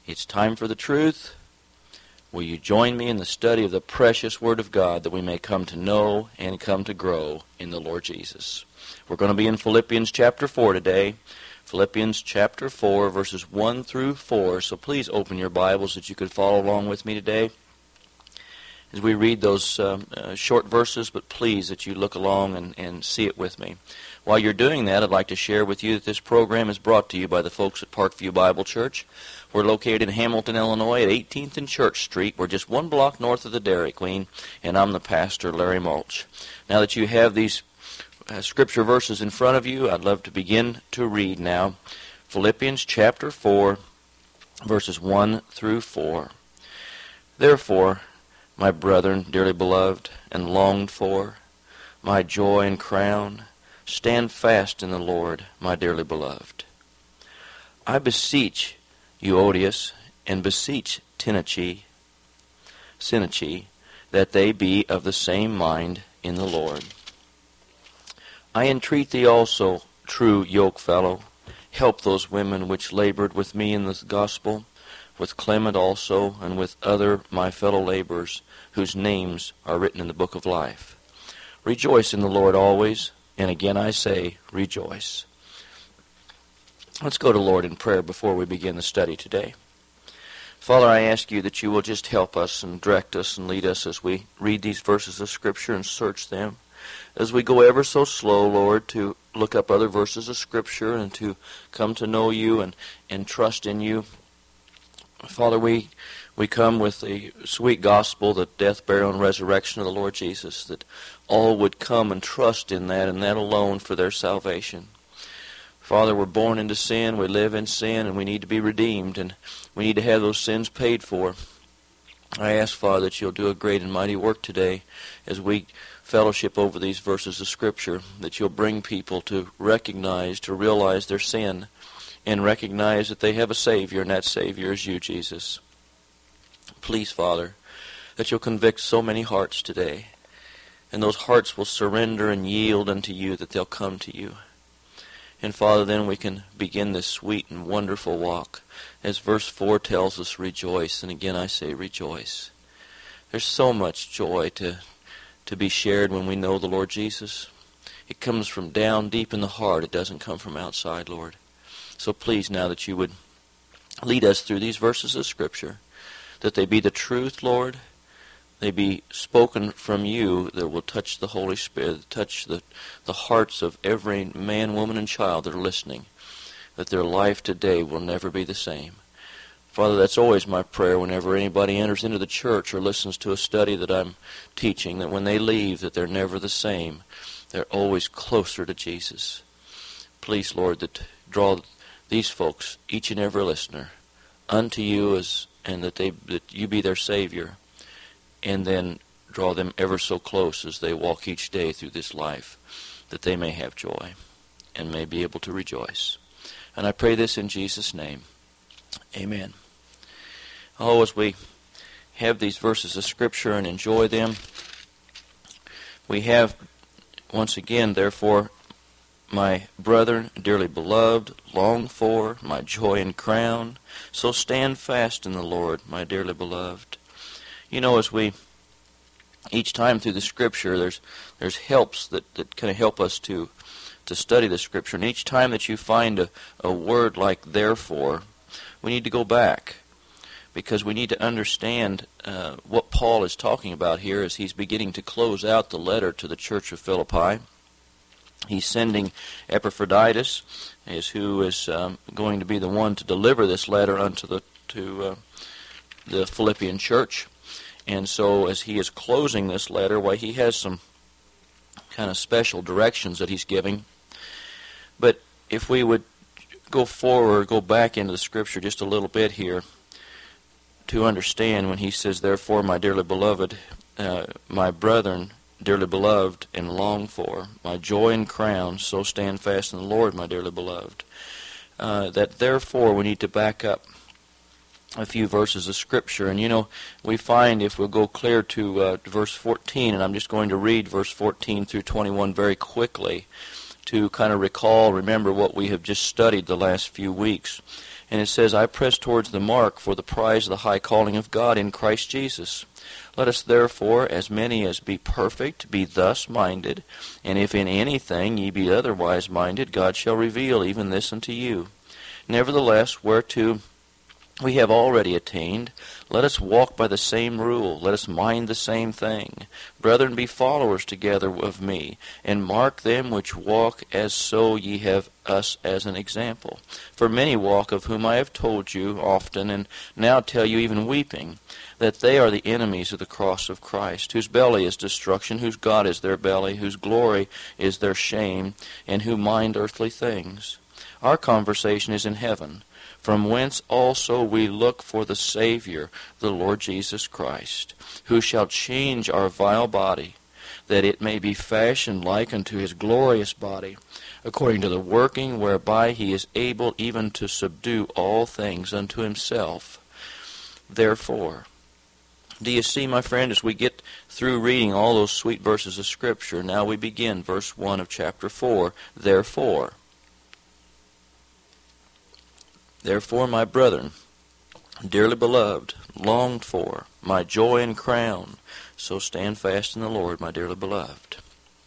It's time for the truth. Will you join me in the study of the precious Word of God that we may come to know and come to grow in the Lord Jesus? We're going to be in Philippians chapter 4 today. Philippians chapter 4, verses 1 through 4. So please open your Bibles that you could follow along with me today as we read those short verses, but please that you look along and see it with me. While you're doing that, I'd like to share with you that this program is brought to you by the folks at Parkview Bible Church. We're located in Hamilton, Illinois at 18th and Church Street. We're just one block north of the Dairy Queen, and I'm the pastor, Larry Mulch. Now that you have these scripture verses in front of you, I'd love to begin to read now. Philippians chapter 4, verses 1 through 4. Therefore, my brethren, dearly beloved and longed for, my joy and crown, stand fast in the Lord, my dearly beloved. I beseech Euodias and beseech Syntyche, that they be of the same mind in the Lord. I entreat thee also, true yokefellow, help those women which labored with me in the gospel, with Clement also, and with other my fellow laborers, whose names are written in the book of life. Rejoice in the Lord always, and again I say, rejoice. Let's go to Lord in prayer before we begin the study today. Father, I ask you that you will just help us and direct us and lead us as we read these verses of Scripture and search them. As we go ever so slow, Lord, to look up other verses of Scripture and to come to know you and trust in you. Father, we come with the sweet gospel, the death, burial, and resurrection of the Lord Jesus, that all would come and trust in that and that alone for their salvation. Father, we're born into sin, we live in sin, and we need to be redeemed, and we need to have those sins paid for. I ask, Father, that you'll do a great and mighty work today as we fellowship over these verses of Scripture, that you'll bring people to recognize, to realize their sin, and recognize that they have a Savior, and that Savior is you, Jesus. Please, Father, that you'll convict so many hearts today, and those hearts will surrender and yield unto you, that they'll come to you. And Father, then we can begin this sweet and wonderful walk. As verse 4 tells us, rejoice, and again I say rejoice. There's so much joy to be shared when we know the Lord Jesus. It comes from down deep in the heart. It doesn't come from outside, Lord. So please, now that you would lead us through these verses of Scripture, that they be the truth, Lord, they be spoken from you that will touch the Holy Spirit, touch the hearts of every man, woman, and child that are listening, that their life today will never be the same. Father, that's always my prayer whenever anybody enters into the church or listens to a study that I'm teaching, that when they leave, that they're never the same. They're always closer to Jesus. Please, Lord, that draw these folks, each and every listener, unto you, and that you be their Savior, and then draw them ever so close as they walk each day through this life, that they may have joy and may be able to rejoice. And I pray this in Jesus' name. Amen. Oh, as we have these verses of Scripture and enjoy them, we have, once again, therefore, my brethren, dearly beloved, longed for, my joy and crown, so stand fast in the Lord, my dearly beloved. You know, as we, each time through the Scripture, there's helps that kind of help us to study the Scripture. And each time that you find a word like therefore, we need to go back, because we need to understand what Paul is talking about here as he's beginning to close out the letter to the church of Philippi. He's sending Epaphroditus, who is going to be the one to deliver this letter unto the Philippian church. And so as he is closing this letter, he has some kind of special directions that he's giving. But if we would go back into the Scripture just a little bit here to understand when he says, therefore, my dearly beloved, my brethren, dearly beloved and longed for, my joy and crown, so stand fast in the Lord, my dearly beloved. That therefore we need to back up a few verses of Scripture. And you know, we find if we'll go clear to verse 14, and I'm just going to read verse 14 through 21 very quickly to kind of remember what we have just studied the last few weeks. And it says, I press towards the mark for the prize of the high calling of God in Christ Jesus. Let us therefore, as many as be perfect, be thus minded. And if in anything ye be otherwise minded, God shall reveal even this unto you. Nevertheless, whereto we have already attained, let us walk by the same rule, let us mind the same thing. Brethren, be followers together of me, and mark them which walk as so ye have us as an example. For many walk, of whom I have told you often, and now tell you even weeping, that they are the enemies of the cross of Christ, whose belly is destruction, whose God is their belly, whose glory is their shame, and who mind earthly things. Our conversation is in heaven, from whence also we look for the Savior, the Lord Jesus Christ, who shall change our vile body, that it may be fashioned like unto his glorious body, according to the working whereby he is able even to subdue all things unto himself. Therefore, do you see, my friend, as we get through reading all those sweet verses of Scripture, now we begin verse 1 of chapter 4, Therefore. Therefore, my brethren, dearly beloved, longed for, my joy and crown, so stand fast in the Lord, my dearly beloved.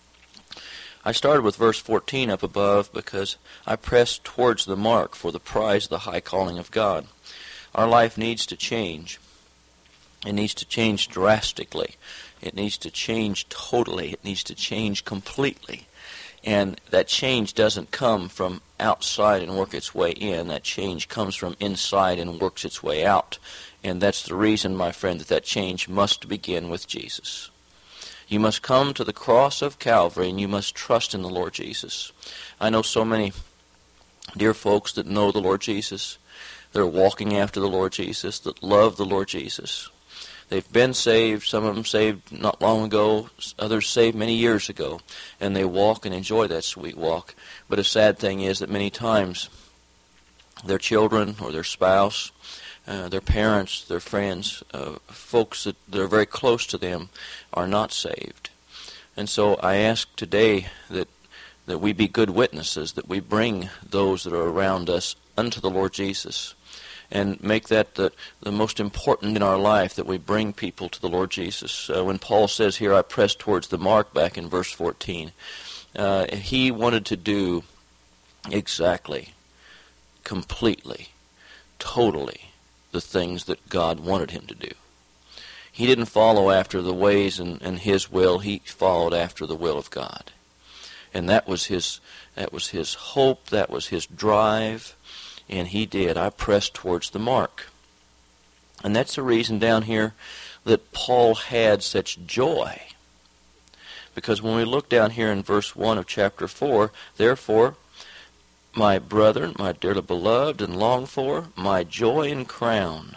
I started with verse 14 up above because I pressed towards the mark for the prize of the high calling of God. Our life needs to change. It needs to change drastically. It needs to change totally. It needs to change completely. And that change doesn't come from outside and work its way in. That change comes from inside and works its way out. And that's the reason, my friend, that change must begin with Jesus. You must come to the cross of Calvary and you must trust in the Lord Jesus. I know so many dear folks that know the Lord Jesus. They're walking after the Lord Jesus, that love the Lord Jesus. They've been saved, some of them saved not long ago, others saved many years ago, and they walk and enjoy that sweet walk. But a sad thing is that many times their children or their spouse, their parents, their friends, folks that are very close to them are not saved. And so I ask today that we be good witnesses, that we bring those that are around us unto the Lord Jesus. And make that the most important in our life, that we bring people to the Lord Jesus. When Paul says here, I press towards the mark, back in verse 14, he wanted to do exactly, completely, totally the things that God wanted him to do. He didn't follow after the ways and his will. He followed after the will of God. And that was his hope, that was his drive. And he did. I pressed towards the mark. And that's the reason down here that Paul had such joy. Because when we look down here in verse 1 of chapter 4, Therefore, my brethren, my dearly beloved and longed for, my joy and crown.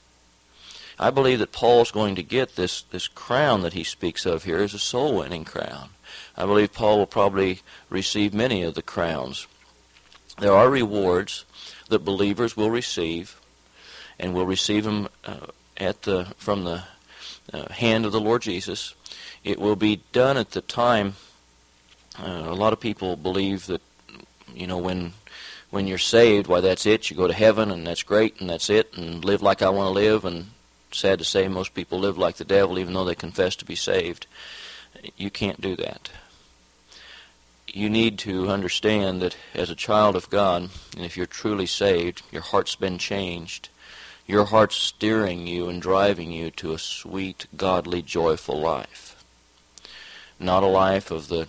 I believe that Paul's going to get this crown that he speaks of here as a soul-winning crown. I believe Paul will probably receive many of the crowns. There are rewards that believers will receive, and will receive them from the hand of the Lord Jesus. It will be done at the time. A lot of people believe that, when you're saved, why, that's it. You go to heaven, and that's great, and that's it, and live like I want to live. And sad to say, most people live like the devil, even though they confess to be saved. You can't do that. You need to understand that as a child of God, and if you're truly saved, your heart's been changed. Your heart's steering you and driving you to a sweet, godly, joyful life. Not a life of the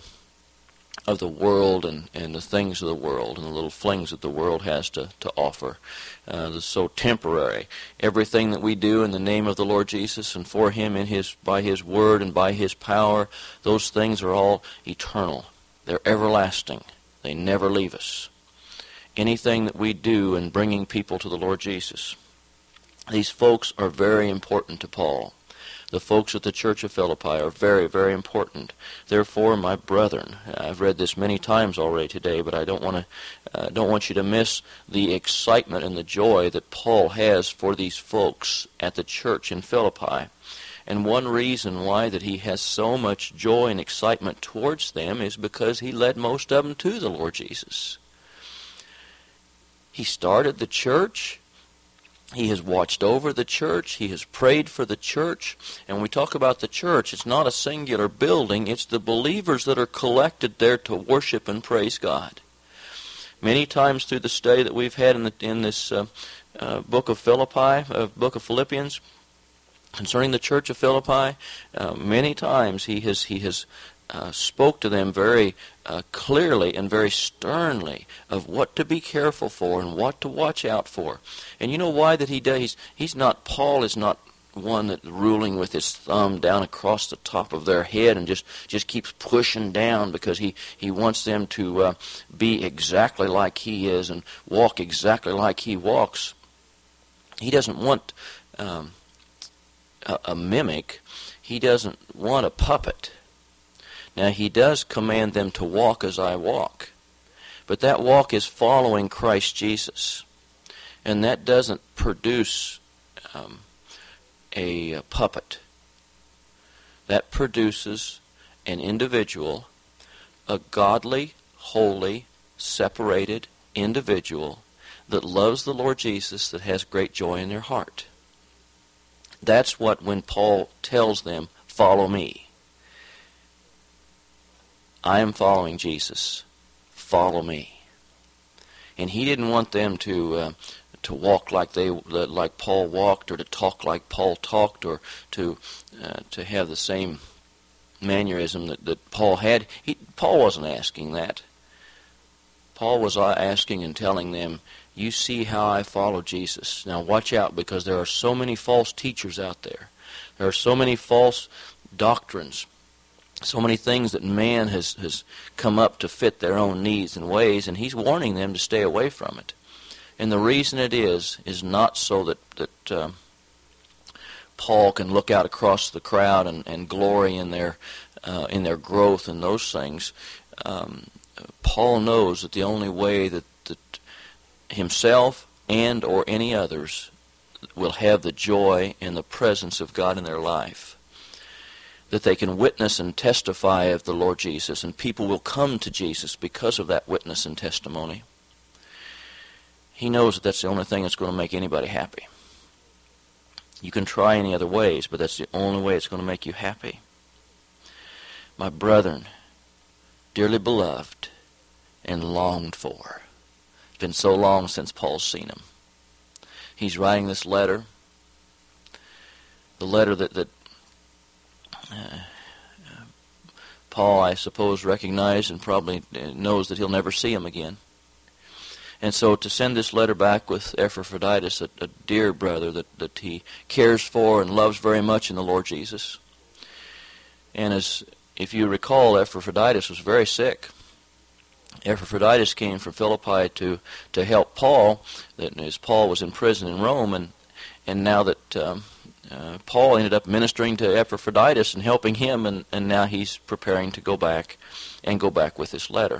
world and the things of the world and the little flings that the world has to offer. That's so temporary. Everything that we do in the name of the Lord Jesus and for Him by His Word and by His power, those things are all eternal. They're everlasting. They never leave us. Anything that we do in bringing people to the Lord Jesus, these folks are very important to Paul. The folks at the Church of Philippi are very, very important. Therefore, my brethren, I've read this many times already today, but I don't want you to miss the excitement and the joy that Paul has for these folks at the church in Philippi. And one reason why that he has so much joy and excitement towards them is because he led most of them to the Lord Jesus. He started the church. He has watched over the church. He has prayed for the church. And when we talk about the church, it's not a singular building. It's the believers that are collected there to worship and praise God. Many times through the study that we've had in this book of Philippians, concerning the church of Philippi, many times he has spoke to them very clearly and very sternly of what to be careful for and what to watch out for. And you know why that he does? Paul is not one that ruling with his thumb down across the top of their head and just keeps pushing down because he wants them to be exactly like he is and walk exactly like he walks. He doesn't want a mimic. He doesn't want a puppet. Now, he does command them to walk as I walk, but that walk is following Christ Jesus, and that doesn't produce a puppet. That produces an individual, a godly, holy, separated individual that loves the Lord Jesus, that has great joy in their heart. That's what when Paul tells them, follow me. I am following Jesus. Follow me. And he didn't want them to walk like Paul walked, or to talk like Paul talked, or to have the same mannerism that Paul had. Paul wasn't asking that. Paul was asking and telling them, you see how I follow Jesus. Now watch out, because there are so many false teachers out there. There are so many false doctrines. So many things that man has come up to fit their own needs and ways, and he's warning them to stay away from it. And the reason it is not so that Paul can look out across the crowd and glory in their growth and those things. Paul knows that the only way that himself and or any others will have the joy and the presence of God in their life, that they can witness and testify of the Lord Jesus, and people will come to Jesus because of that witness and testimony. He knows that that's the only thing that's going to make anybody happy. You can try any other ways, but that's the only way it's going to make you happy. My brethren, dearly beloved and longed for. It's been so long since Paul's seen him. He's writing this letter, the letter that Paul, I suppose, recognized and probably knows that he'll never see him again. And so to send this letter back with Epaphroditus, a dear brother that he cares for and loves very much in the Lord Jesus. And if you recall, Epaphroditus was very sick. Epaphroditus came from Philippi to help Paul, as Paul was in prison in Rome, and now that Paul ended up ministering to Epaphroditus and helping him, and now he's preparing to go back with this letter.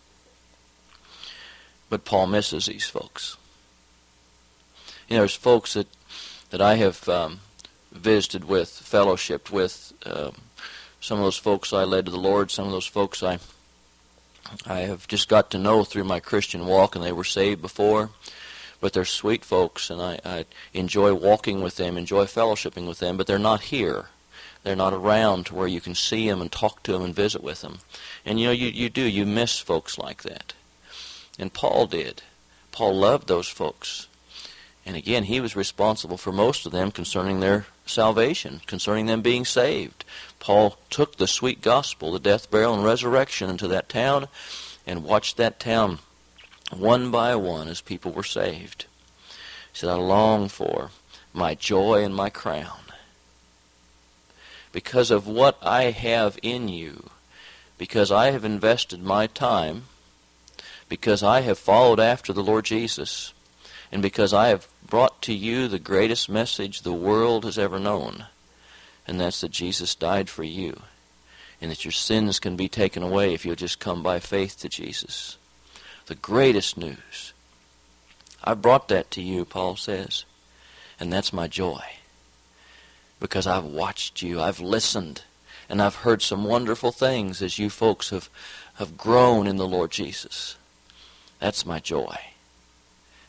But Paul misses these folks. You know, there's folks that I have visited with, fellowshipped with. Some of those folks I led to the Lord. Some of those folks I have just got to know through my Christian walk, and they were saved before. But they're sweet folks, and I enjoy walking with them, enjoy fellowshipping with them, but they're not here. They're not around to where you can see them and talk to them and visit with them. And you know, you miss folks like that. And Paul did. Paul loved those folks. And again, he was responsible for most of them concerning their salvation, concerning them being saved. Paul took the sweet gospel, the death, burial, and resurrection into that town, and watched that town one by one as people were saved. He said, I long for my joy and my crown. Because of what I have in you, because I have invested my time, because I have followed after the Lord Jesus, and because I have brought to you the greatest message the world has ever known, and that's that Jesus died for you, and that your sins can be taken away if you'll just come by faith to Jesus. The greatest news. I brought that to you, Paul says, and that's my joy. Because I've watched you, I've listened, and I've heard some wonderful things as you folks have grown in the Lord Jesus. That's my joy.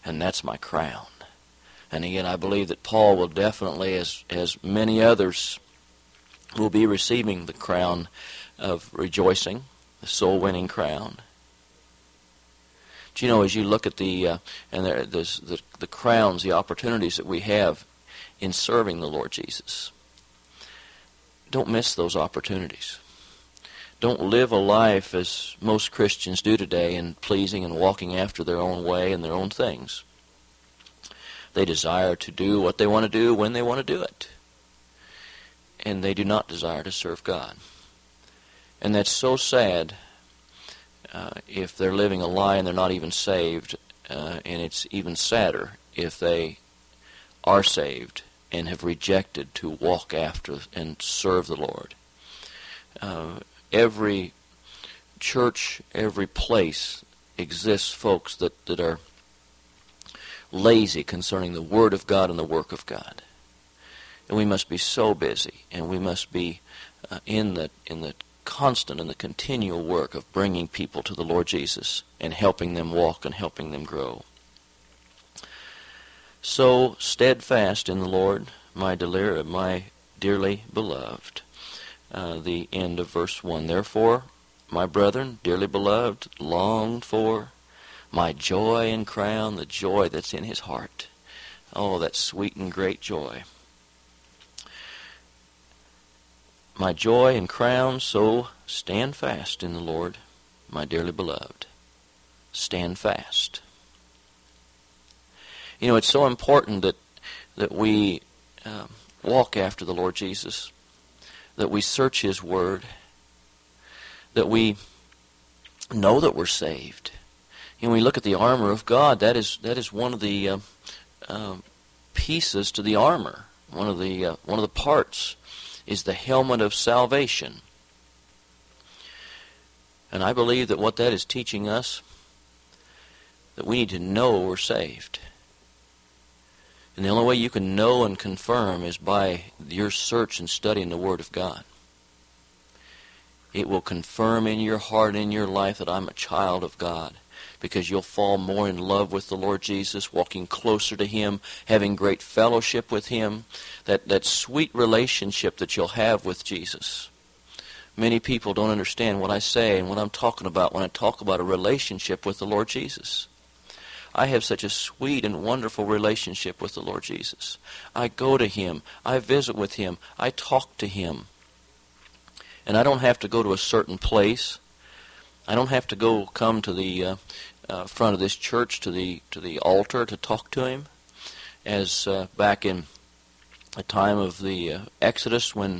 and that's my crown. And again, I believe that Paul will definitely, as many others, will be receiving the crown of rejoicing, the soul-winning crown. Do you know, as you look at the crowns, the opportunities that we have in serving the Lord Jesus, don't miss those opportunities. Don't live a life as most Christians do today in pleasing and walking after their own way and their own things. They desire to do what they want to do when they want to do it. And they do not desire to serve God. And that's so sad if they're living a lie and they're not even saved. And it's even sadder if they are saved and have rejected to walk after and serve the Lord. Every church, every place exists folks that are lazy concerning the Word of God and the work of God. And we must be so busy, and we must be in the constant and the continual work of bringing people to the Lord Jesus and helping them walk and helping them grow. So steadfast in the Lord, my dearly beloved. The end of verse 1. Therefore, my brethren, dearly beloved, longed for, my joy and crown, the joy that's in his heart. Oh, that sweet and great joy. My joy and crown, so stand fast in the Lord, my dearly beloved. Stand fast. You know, it's so important that we walk after the Lord Jesus, that we search his Word, that we know that we're saved. And when we look at the armor of God, that is one of the pieces to the armor. One of the parts is the helmet of salvation. And I believe that what that is teaching us, that we need to know we're saved. And the only way you can know and confirm is by your search and study in the Word of God. It will confirm in your heart and in your life that I'm a child of God, because you'll fall more in love with the Lord Jesus, walking closer to him, having great fellowship with him, that sweet relationship that you'll have with Jesus. Many people don't understand what I say and what I'm talking about when I talk about a relationship with the Lord Jesus. I have such a sweet and wonderful relationship with the Lord Jesus. I go to him. I visit with him. I talk to him. And I don't have to go to a certain place. I don't have to come to the front of this church, to the altar to talk to him. As back in the time of the Exodus, when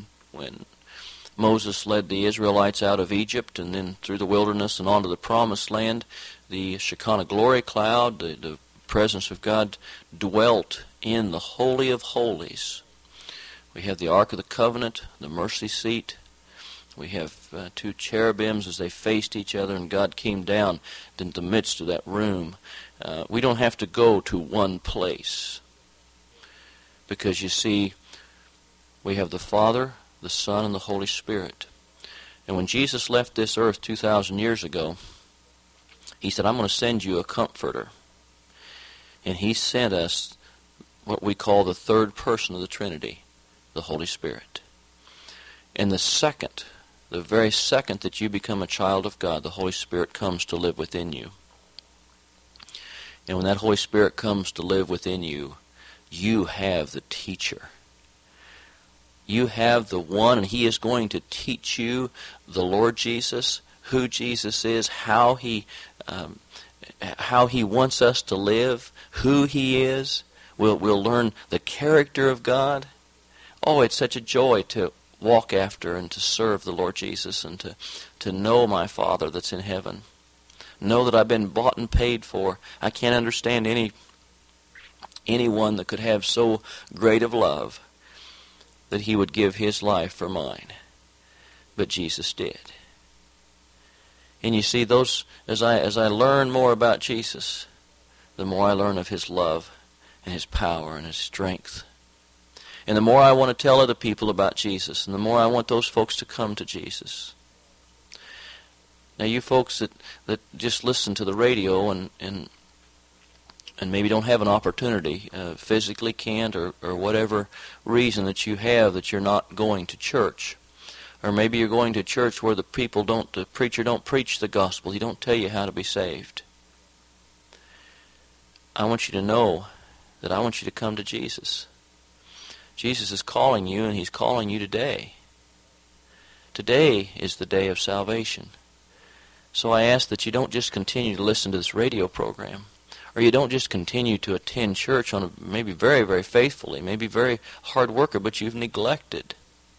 Moses led the Israelites out of Egypt and then through the wilderness and onto the Promised Land, the Shekinah glory cloud, the presence of God, dwelt in the Holy of Holies. We have the Ark of the Covenant, the mercy seat. We have two cherubims as they faced each other, and God came down in the midst of that room. We don't have to go to one place, because you see, we have the Father, the Son, and the Holy Spirit. And when Jesus left this earth 2,000 years ago, he said, I'm going to send you a comforter. And he sent us what we call the third person of the Trinity, the Holy Spirit. And the very second that you become a child of God, the Holy Spirit comes to live within you. And when that Holy Spirit comes to live within you, you have the teacher. You have the one, and he is going to teach you the Lord Jesus, who Jesus is, how he wants us to live, who he is. We'll learn the character of God. Oh, it's such a joy to walk after and to serve the Lord Jesus and to know my Father that's in heaven. Know that I've been bought and paid for. I can't understand anyone that could have so great of love that he would give his life for mine. But Jesus did. And you see, those as I learn more about Jesus, the more I learn of his love and his power and his strength. And the more I want to tell other people about Jesus, and the more I want those folks to come to Jesus. Now, you folks that just listen to the radio and and maybe don't have an opportunity, physically can't, or whatever reason that you have that you're not going to church. Or maybe you're going to church where the preacher don't preach the gospel. He don't tell you how to be saved. I want you to know that I want you to come to Jesus. Jesus is calling you, and He's calling you today. Today is the day of salvation. So I ask that you don't just continue to listen to this radio program, or you don't just continue to attend church on maybe very, very faithfully, maybe very hard worker, but you've neglected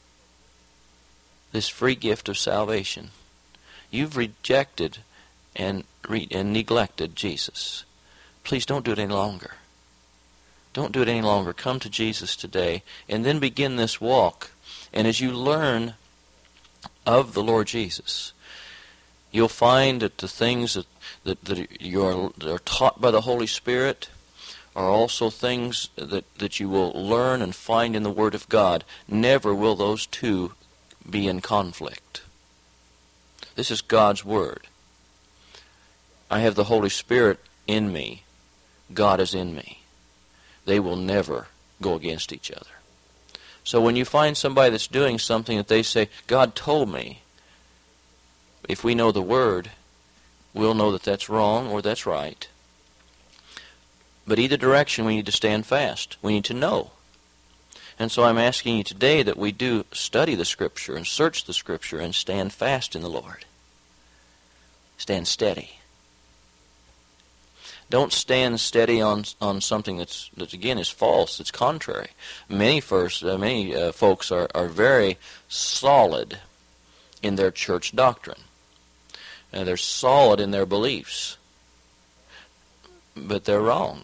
this free gift of salvation. You've rejected and neglected Jesus. Please don't do it any longer. Don't do it any longer. Come to Jesus today, and then begin this walk. And as you learn of the Lord Jesus, you'll find that the things that are taught by the Holy Spirit are also things that you will learn and find in the Word of God. Never will those two be in conflict. This is God's Word. I have the Holy Spirit in me. God is in me. They will never go against each other. So when you find somebody that's doing something that they say, God told me, if we know the Word, we'll know that that's wrong or that's right. But either direction, we need to stand fast. We need to know. And so I'm asking you today that we do study the Scripture and search the Scripture and stand fast in the Lord. Stand steady. Don't stand steady on something that again is false, that's contrary. Many folks are very solid in their church doctrine. They're solid in their beliefs. But they're wrong.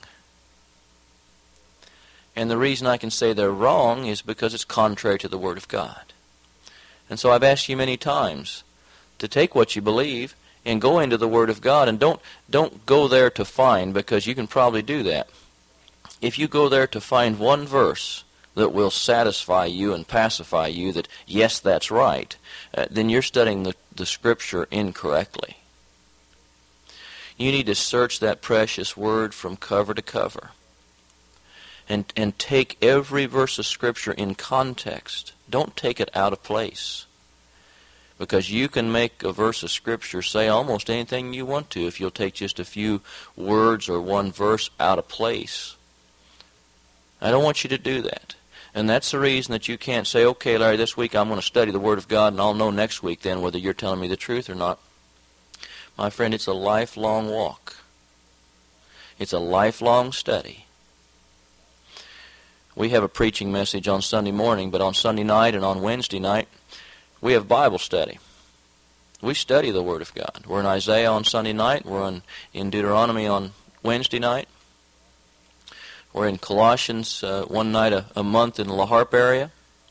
And the reason I can say they're wrong is because it's contrary to the Word of God. And so I've asked you many times to take what you believe and go into the Word of God, and don't go there to find, because you can probably do that. If you go there to find one verse that will satisfy you and pacify you that, yes, that's right, then you're studying the Scripture incorrectly. You need to search that precious Word from cover to cover. And take every verse of Scripture in context. Don't take it out of place. Because you can make a verse of Scripture say almost anything you want to if you'll take just a few words or one verse out of place. I don't want you to do that. And that's the reason that you can't say, okay, Larry, this week I'm going to study the Word of God, and I'll know next week then whether you're telling me the truth or not. My friend, it's a lifelong walk. It's a lifelong study. We have a preaching message on Sunday morning, but on Sunday night and on Wednesday night, we have Bible study. We study the Word of God. We're in Isaiah on Sunday night. We're in Deuteronomy on Wednesday night. We're in Colossians one night a month in the La Harpe area.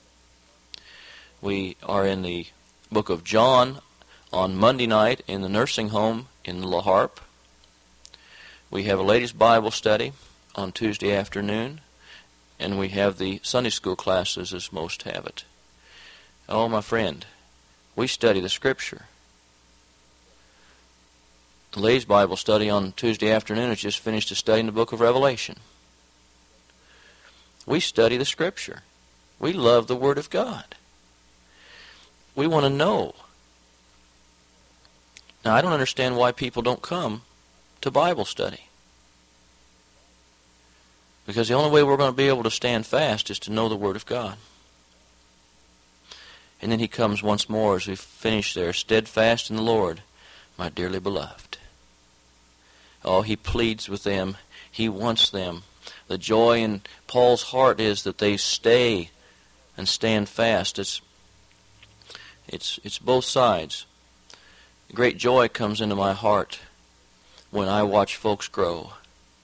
We are in the book of John on Monday night in the nursing home in La Harpe. We have a ladies' Bible study on Tuesday afternoon. And we have the Sunday school classes as most have it. Oh, my friend, we study the Scripture. The ladies' Bible study on Tuesday afternoon has just finished a study in the book of Revelation. We study the Scripture. We love the Word of God. We want to know. Now, I don't understand why people don't come to Bible study. Because the only way we're going to be able to stand fast is to know the Word of God. And then He comes once more as we finish there, steadfast in the Lord, my dearly beloved. Oh, He pleads with them. He wants them. The joy in Paul's heart is that they stay and stand fast. It's both sides. Great joy comes into my heart when I watch folks grow.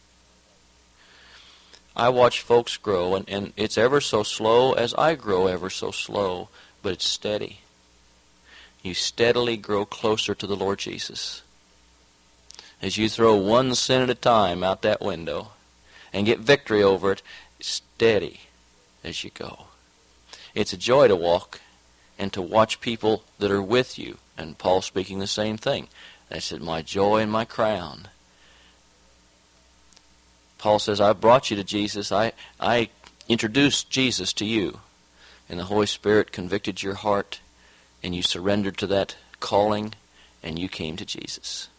I watch folks grow, and it's ever so slow as I grow ever so slow, but it's steady. You steadily grow closer to the Lord Jesus. As you throw one sin at a time out that window and get victory over it, steady as you go. It's a joy to walk and to watch people that are with you. And Paul speaking the same thing. I said, my joy and my crown. Paul says, I brought you to Jesus. I introduced Jesus to you. And the Holy Spirit convicted your heart, and you surrendered to that calling, and you came to Jesus.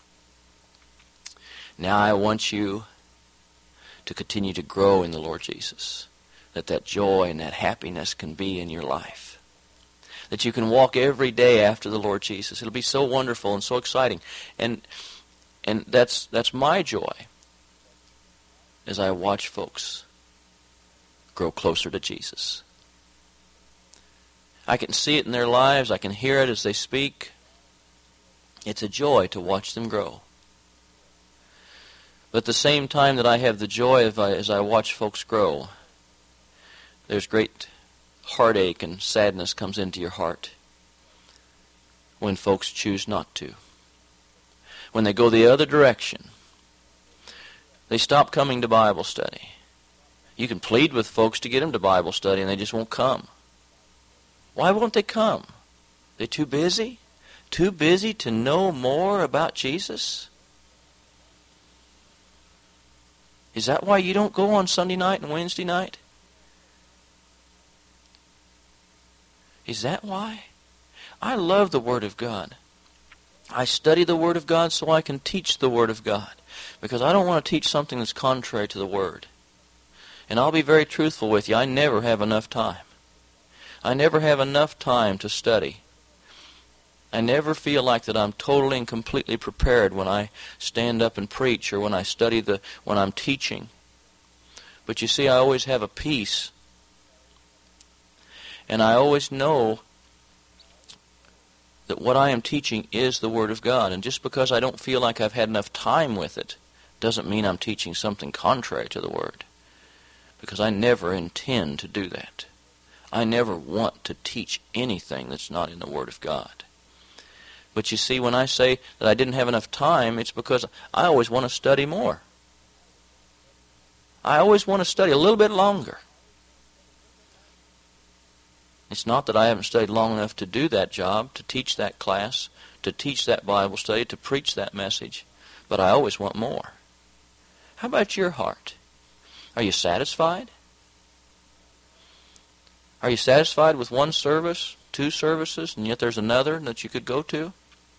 Now I want you to continue to grow in the Lord Jesus, that joy and that happiness can be in your life, that you can walk every day after the Lord Jesus. It'll be so wonderful and so exciting, and that's my joy as I watch folks grow closer to Jesus. I can see it in their lives. I can hear it as they speak. It's a joy to watch them grow. But at the same time that I have the joy as I watch folks grow, there's great heartache and sadness comes into your heart when folks choose not to. When they go the other direction. They stop coming to Bible study. You can plead with folks to get them to Bible study and they just won't come. Why won't they come? They're too busy? Too busy to know more about Jesus? Is that why you don't go on Sunday night and Wednesday night? Is that why? I love the Word of God. I study the Word of God so I can teach the Word of God, because I don't want to teach something that's contrary to the Word. And I'll be very truthful with you. I never have enough time. I never have enough time to study. I never feel like that I'm totally and completely prepared when I stand up and preach or when I study when I'm teaching. But you see, I always have a peace. And I always know that what I am teaching is the Word of God. And just because I don't feel like I've had enough time with it doesn't mean I'm teaching something contrary to the Word. Because I never intend to do that. I never want to teach anything that's not in the Word of God. But you see, when I say that I didn't have enough time, it's because I always want to study more. I always want to study a little bit longer. It's not that I haven't studied long enough to do that job, to teach that class, to teach that Bible study, to preach that message, but I always want more. How about your heart? Are you satisfied? Are you satisfied with one service, two services, and yet there's another that you could go to?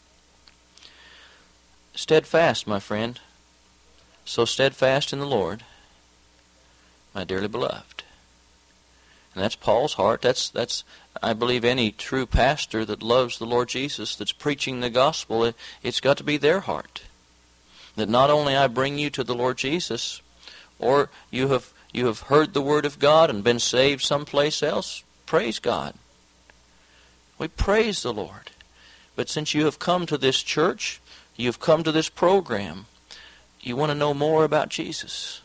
Steadfast, my friend. So steadfast in the Lord, my dearly beloved. And that's Paul's heart. That's I believe any true pastor that loves the Lord Jesus, that's preaching the gospel, it's got to be their heart. That not only I bring you to the Lord Jesus, or you have heard the Word of God and been saved someplace else, praise God. We praise the Lord. But since you have come to this church, you've come to this program, you want to know more about Jesus.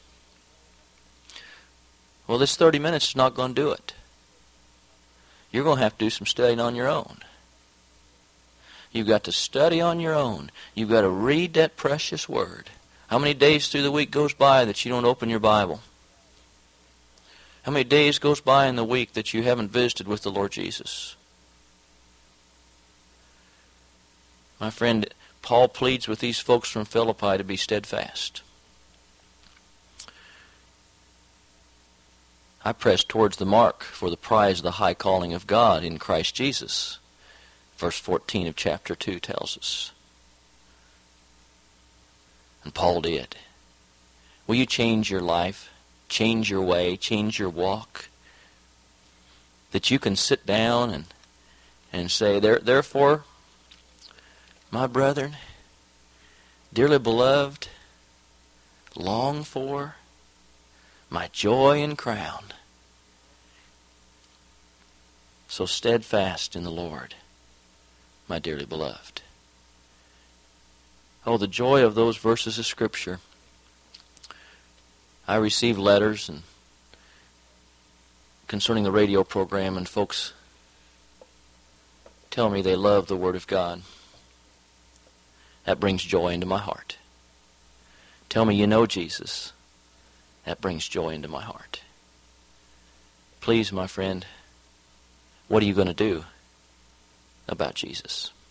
Well, this 30 minutes is not going to do it. You're going to have to do some studying on your own. You've got to study on your own. You've got to read that precious Word. How many days through the week goes by that you don't open your Bible? How many days goes by in the week that you haven't visited with the Lord Jesus? My friend, Paul pleads with these folks from Philippi to be steadfast. I press towards the mark for the prize of the high calling of God in Christ Jesus. Verse 14 of chapter 2 tells us. And Paul did. Will you change your life, change your way, change your walk? That you can sit down and say, therefore, my brethren, dearly beloved, long for, my joy and crown, so steadfast in the Lord, my dearly beloved. Oh, the joy of those verses of Scripture. I receive letters and concerning the radio program, and folks tell me they love the Word of God. That brings joy into my heart. Tell me you know Jesus. That brings joy into my heart. Please, my friend, what are you going to do about Jesus?